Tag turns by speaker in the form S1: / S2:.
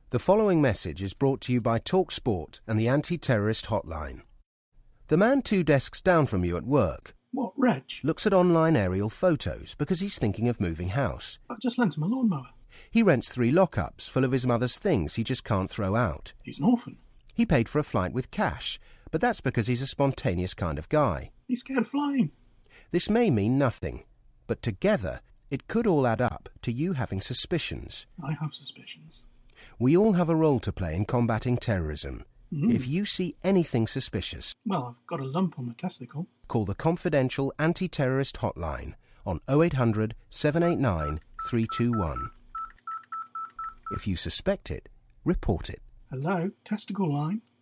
S1: The following message is brought to you by TalkSport and the Anti-Terrorist Hotline. The man 2 desks down from you at work...
S2: What, Reg?
S1: ...looks at online aerial photos because he's thinking of moving house.
S2: I just lent him a lawnmower.
S1: He rents 3 lockups full of his mother's things he just can't throw out.
S2: He's an orphan.
S1: He paid for a flight with cash, but that's because he's a spontaneous kind of guy.
S2: He's scared of flying.
S1: This may mean nothing, but together it could all add up to you having suspicions.
S2: I have suspicions.
S1: We all have a role to play in combating terrorism. If you see anything suspicious...
S2: Well, I've got a lump on my testicle.
S1: Call the confidential anti-terrorist hotline on 0800 789 321. If you suspect it, report it.
S2: Hello, testicle line.